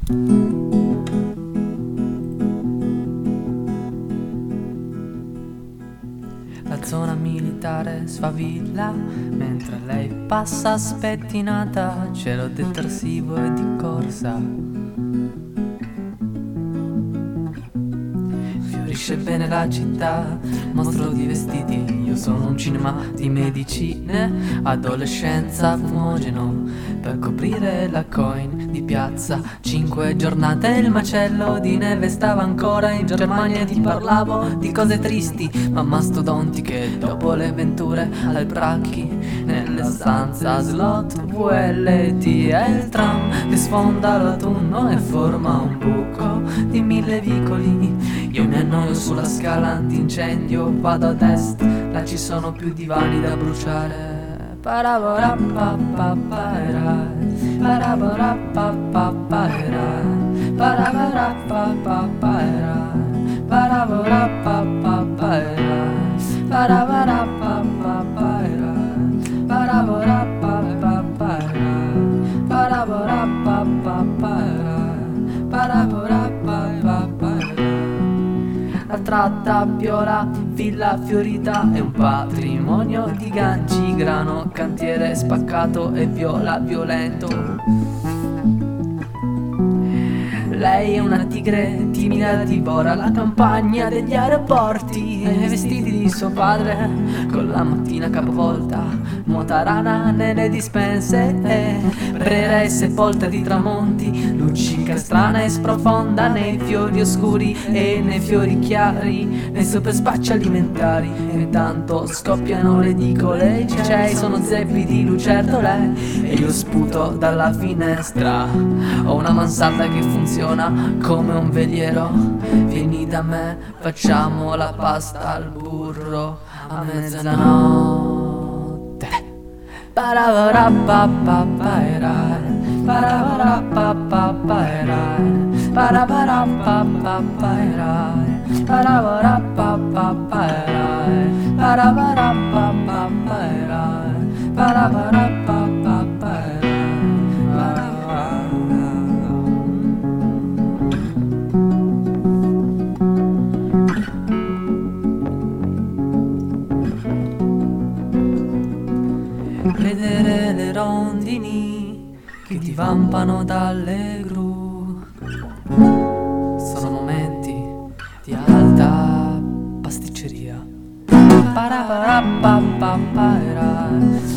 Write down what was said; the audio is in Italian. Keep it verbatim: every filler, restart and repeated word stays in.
La zona militare sfavilla mentre lei passa spettinata, cielo detersivo e di corsa. Fiorisce bene la città, mostro di vestiti. Io sono un cinema di medicine, adolescenza fumogeno per coprire la coin di piazza. Cinque giornate il macello di neve stava ancora in Germania. Ti parlavo di cose tristi ma mastodontiche dopo le avventure al Bracchi. Nelle stanze a slot V L T è il tram che sfonda l'autunno e forma un buco di mille vicoli. Io mi annoio sulla scala antincendio, vado ad est, là ci sono più divani da bruciare. Parabarapapapara, parabarapapapara, parabarapapapara, parabarapapapara, parabarapapapara, parabarapapapara, parabarapapapara, parabarapapapara. La tratta Piola, Villa Fiorita è un patrimonio di ganci, grano, cantiere spaccato e viola violento. Lei è una tigre timida, divora la campagna degli aeroporti e vestiti di suo padre con la mattina capovolta, nuota rana nelle dispense e brera e sepolta di tramonti, luccica strana e sprofonda nei fiori oscuri e nei fiori chiari, nei sopperspacci alimentari. E intanto scoppiano le edicole, i cicei sono zeppi di lucertole e io sputo dalla finestra. Ho una mansarda che funziona come un veliero. Vieni da me, facciamo la pasta al burro a mezzanotte. Parabarapapapara, parabarapapapara, parabarapapapara, parabarapapapara, parabarapapapara, parabarapapapara. Vedere le rondini che ti vampano dalle gru sono momenti di alta pasticceria. Parabarapapapara,